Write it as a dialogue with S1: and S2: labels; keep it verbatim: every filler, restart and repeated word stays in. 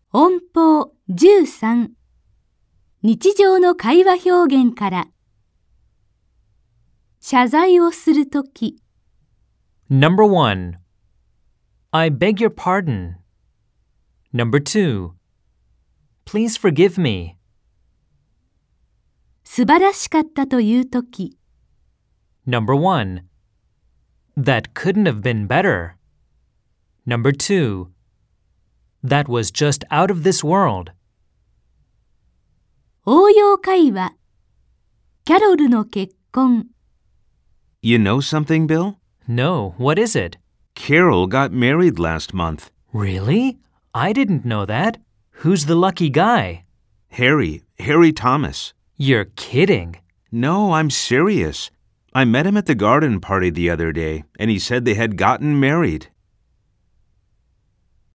S1: 音法じゅうさん日常の会話表現から謝罪をするとき
S2: Number one, I beg your pardon. Number two, please forgive me.
S1: 素晴らしかったというとき
S2: Number one, that couldn't have been better. Number two, that was just out of this world.
S1: 応用会話キャロルの結婚
S3: You know something, Bill?
S2: No, what is it?
S3: Carol got married last month.
S2: Really? I didn't know that. Who's the lucky guy?
S3: Harry, Harry Thomas.
S2: You're kidding.
S3: No, I'm serious. I met him at the garden party the other day, and he said they had gotten married.